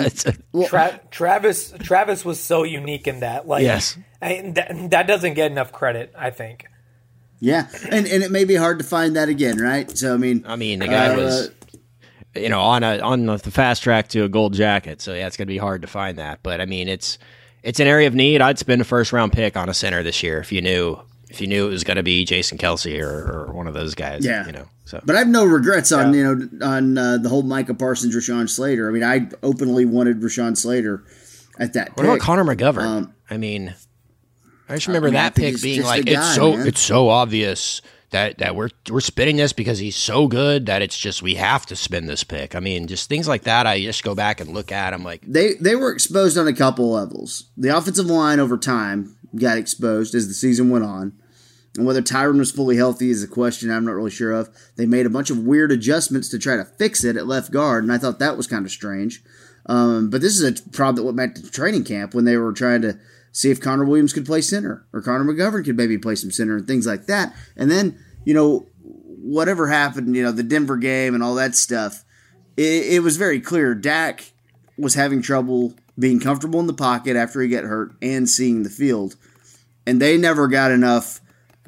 Travis was so unique in that. Yes. That doesn't get enough credit, I think. Yeah, and it may be hard to find that again, right? So I mean, the guy was, on the fast track to a gold jacket. So yeah, it's gonna be hard to find that. But I mean, it's an area of need. I'd spend a first round pick on a center this year if you knew it was going to be Jason Kelsey or one of those guys. Yeah. So. But I have no regrets on the whole Micah Parsons, Rashawn Slater. I mean, I openly wanted Rashawn Slater at that pick. What about Connor McGovern? I just remember that pick being like, it's so obvious that we're spinning this because he's so good that it's just we have to spin this pick. I mean, just things like that. I just go back and look at them like they were exposed on a couple levels. The offensive line over time got exposed as the season went on. And whether Tyron was fully healthy is a question I'm not really sure of. They made a bunch of weird adjustments to try to fix it at left guard, and I thought that was kind of strange. But this is a problem that went back to training camp when they were trying to see if Connor Williams could play center or Connor McGovern could maybe play some center and things like that. And then, whatever happened, the Denver game and all that stuff, it was very clear Dak was having trouble being comfortable in the pocket after he got hurt and seeing the field. And they never got enough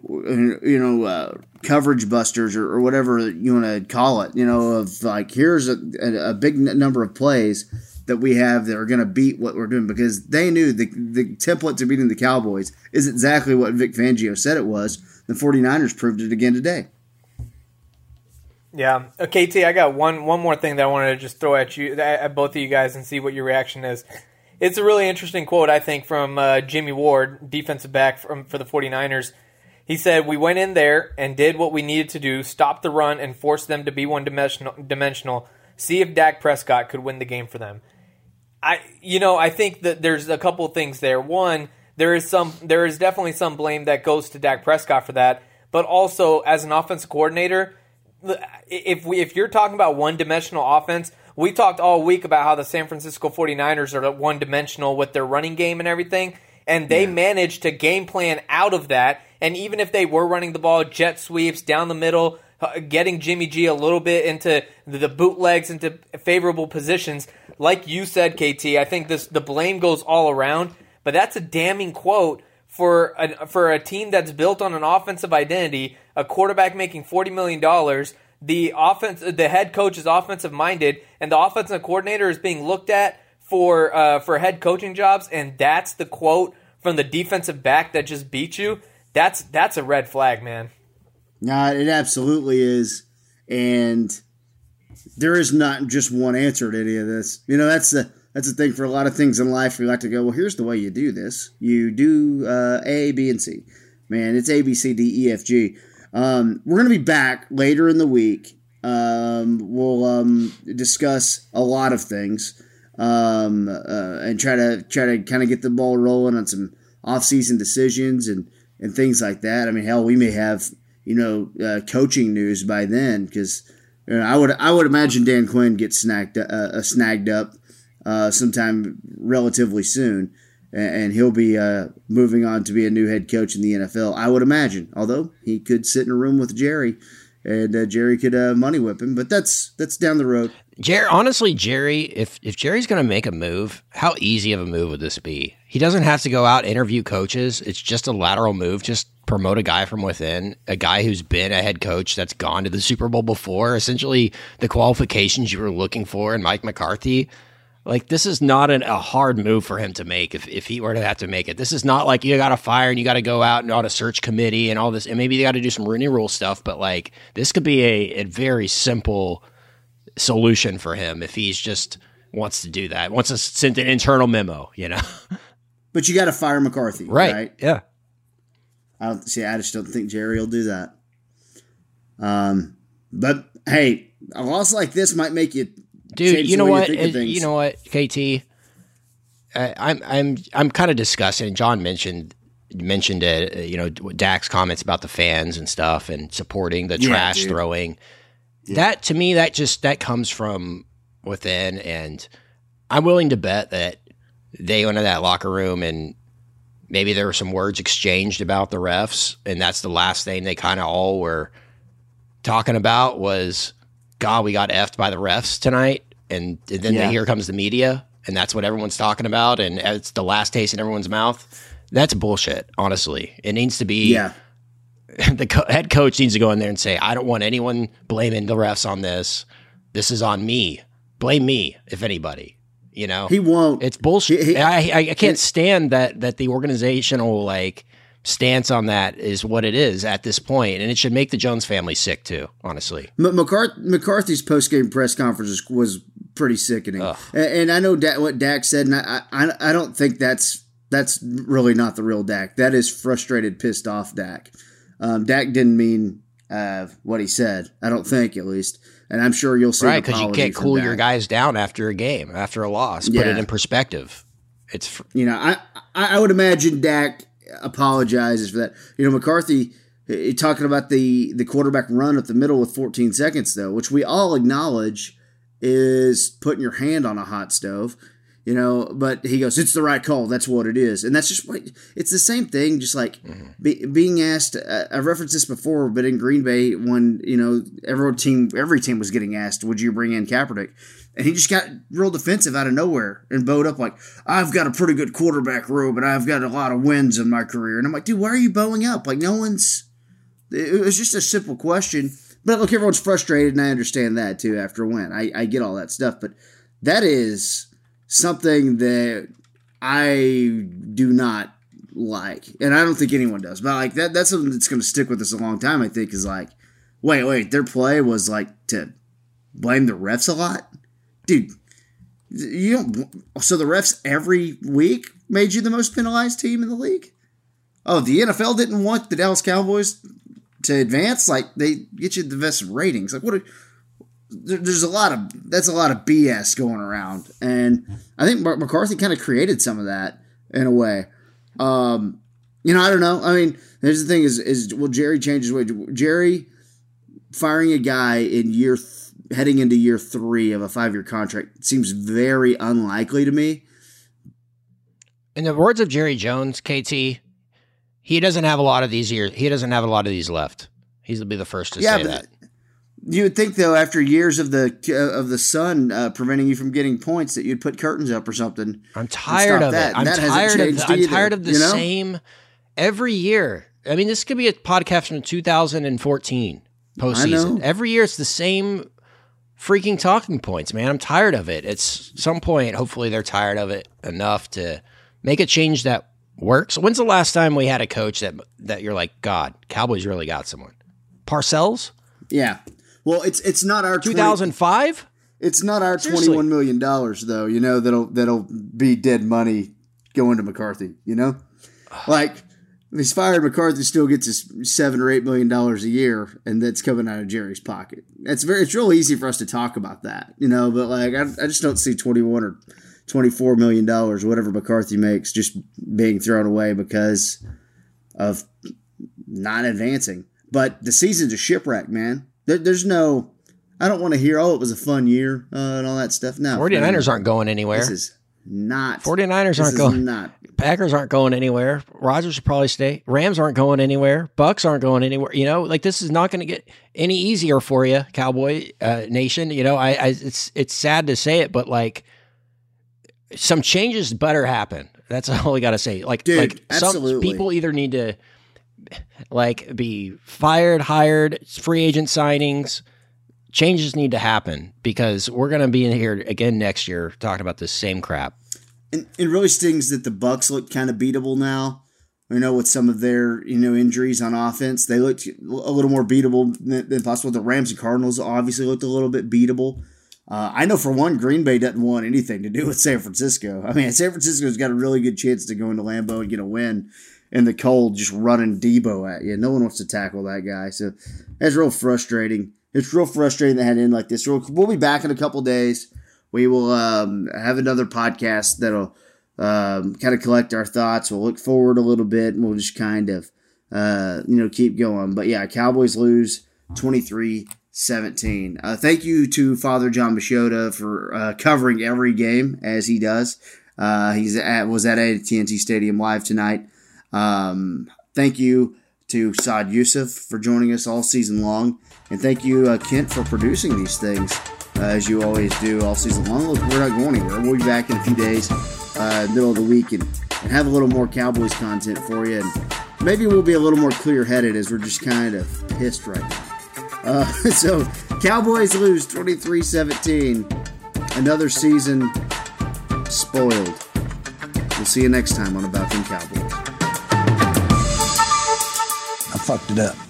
coverage busters or whatever you want to call it, of like, here's a big number of plays that we have that are going to beat what we're doing, because they knew the template to beating the Cowboys is exactly what Vic Fangio said it was. The 49ers proved it again today. Yeah. KT, I got one more thing that I wanted to just throw at both of you guys and see what your reaction is. It's a really interesting quote, I think, from Jimmy Ward, defensive back for the 49ers. He said, "We went in there and did what we needed to do, stop the run and force them to be one-dimensional, see if Dak Prescott could win the game for them." I think that there's a couple of things there. One, there is definitely some blame that goes to Dak Prescott for that, but also as an offensive coordinator, if you're talking about one-dimensional offense, we talked all week about how the San Francisco 49ers are one-dimensional with their running game and everything, and they managed to game plan out of that. And even if they were running the ball, jet sweeps down the middle, getting Jimmy G a little bit into the bootlegs, into favorable positions, like you said, KT, I think the blame goes all around. But that's a damning quote for a team that's built on an offensive identity, a quarterback making $40 million, the head coach is offensive minded, and the offensive coordinator is being looked at for head coaching jobs, and that's the quote from the defensive back that just beat you. That's a red flag, man. No, it absolutely is. And there is not just one answer to any of this. That's the thing for a lot of things in life. We like to go, well, here's the way you do this. You do A, B, and C. Man, it's A, B, C, D, E, F, G. We're going to be back later in the week. We'll discuss a lot of things. and try to kind of get the ball rolling on some off-season decisions and things like that. I mean, hell, we may have coaching news by then, because I would imagine Dan Quinn gets snagged up sometime relatively soon, and he'll be moving on to be a new head coach in the NFL, I would imagine. Although he could sit in a room with Jerry, and Jerry could money whip him, but that's down the road. Honestly, Jerry, if Jerry's going to make a move, how easy of a move would this be? He doesn't have to go out, interview coaches. It's just a lateral move. Just promote a guy from within, a guy who's been a head coach that's gone to the Super Bowl before. Essentially, the qualifications you were looking for in Mike McCarthy. Like, this is not a hard move for him to make if he were to have to make it. This is not like you got to fire and you got to go out and on a search committee and all this. And maybe you got to do some Rooney Rule stuff, but like, this could be a very simple solution for him if he's just wants to do that, wants to send an internal memo, But you got to fire McCarthy, right? Yeah. I just don't think Jerry will do that. But hey, a loss like this might make you, dude. You know what? KT. I'm kind of disgusted. John mentioned it. Dak's comments about the fans and stuff and supporting the trash throwing. Yeah. That to me, that comes from within, and I'm willing to bet that they went into that locker room and maybe there were some words exchanged about the refs, and that's the last thing they kind of all were talking about was, God, we got effed by the refs tonight, and then here comes the media, and that's what everyone's talking about, and it's the last taste in everyone's mouth. That's bullshit, honestly. It needs to be the head coach needs to go in there and say, I don't want anyone blaming the refs on this. This is on me. Blame me, if anybody. He won't. It's bullshit. I can't stand that the organizational stance on that is what it is at this point, and it should make the Jones family sick too. Honestly, McCarthy's post-game press conference was pretty sickening, and I know what Dak said, and I don't think that's really not the real Dak. That is frustrated, pissed off Dak. Dak didn't mean what he said. I don't think, at least. And I'm sure you'll see right, because you can't cool your guys down after a game, after a loss. Put it in perspective. It's I would imagine Dak apologizes for that. McCarthy talking about the quarterback run up the middle with 14 seconds though, which we all acknowledge is putting your hand on a hot stove. But he goes, it's the right call. That's what it is. And that's just what it's the same thing. Just like being asked, I've referenced this before, but in Green Bay, when, every team was getting asked, would you bring in Kaepernick? And he just got real defensive out of nowhere and bowed up like, I've got a pretty good quarterback room and I've got a lot of wins in my career. And I'm like, dude, why are you bowing up? Like, it was just a simple question. But look, everyone's frustrated and I understand that too after a win. I get all that stuff, but that is something that I do not like, and I don't think anyone does. But that's something that's going to stick with us a long time. I think is wait, their play was to blame the refs a lot, dude. You don't. So the refs every week made you the most penalized team in the league. Oh, the NFL didn't want the Dallas Cowboys to advance. They get you the best ratings. What? That's a lot of BS going around, and I think McCarthy kind of created some of that in a way. I don't know. I mean, here's the thing: is will Jerry change his way? Jerry firing a guy in heading into year 3 of a 5-year contract seems very unlikely to me. In the words of Jerry Jones, KT, he doesn't have a lot of these years. He doesn't have a lot of these left. He'll be the first to say that. You would think, though, after years of the sun preventing you from getting points, that you'd put curtains up or something. I'm tired of it. I'm tired of the same every year. I mean, this could be a podcast from 2014 postseason. Every year, it's the same freaking talking points, man. I'm tired of it. It's some point. Hopefully, they're tired of it enough to make a change that works. When's the last time we had a coach that you're like, God, Cowboys really got someone? Parcells? Yeah. Well, it's not our 2005. It's not our $21 million though. That'll be dead money going to McCarthy. If he's fired, McCarthy still gets his $7 or $8 million a year, and that's coming out of Jerry's pocket. It's real easy for us to talk about that, But I just don't see 21 or $24 million, whatever McCarthy makes, just being thrown away because of not advancing. But the season's a shipwreck, man. There's no, I don't want to hear, it was a fun year and all that stuff. No. 49ers aren't going anywhere. This is not. 49ers aren't going. Not. Packers aren't going anywhere. Rodgers will probably stay. Rams aren't going anywhere. Bucks aren't going anywhere. You know, like this is not going to get any easier for you, Cowboy Nation. You know, it's sad to say it, but like some changes better happen. That's all we got to say. Like, dude, some people either need to like be fired, hired, free agent signings. Changes need to happen because we're going to be in here again next year talking about this same crap. And it really stings that the Bucs look kind of beatable now. You know, with some of their injuries on offense, they looked a little more beatable than possible. The Rams and Cardinals obviously looked a little bit beatable. I know for one, Green Bay doesn't want anything to do with San Francisco. I mean, San Francisco's got a really good chance to go into Lambeau and get a win in the cold, just running Debo at you. No one wants to tackle that guy, so that's real frustrating. It's real frustrating that it had to end like this. We'll be back in a couple days. We will have another podcast that'll kind of collect our thoughts. We'll look forward a little bit, and we'll just kind of keep going. But yeah, Cowboys lose 23-17. Thank you to Father John Machota for covering every game as he does. Was at AT&T Stadium live tonight. Thank you to Saad Youssef for joining us all season long. And thank you, Kent, for producing these things, as you always do all season long. Look, we're not going anywhere. We'll be back in a few days, middle of the week, and have a little more Cowboys content for you. And maybe we'll be a little more clear-headed as we're just kind of pissed right now. So, Cowboys lose 23-17. Another season spoiled. We'll see you next time on About Them Cowboys. I fucked it up.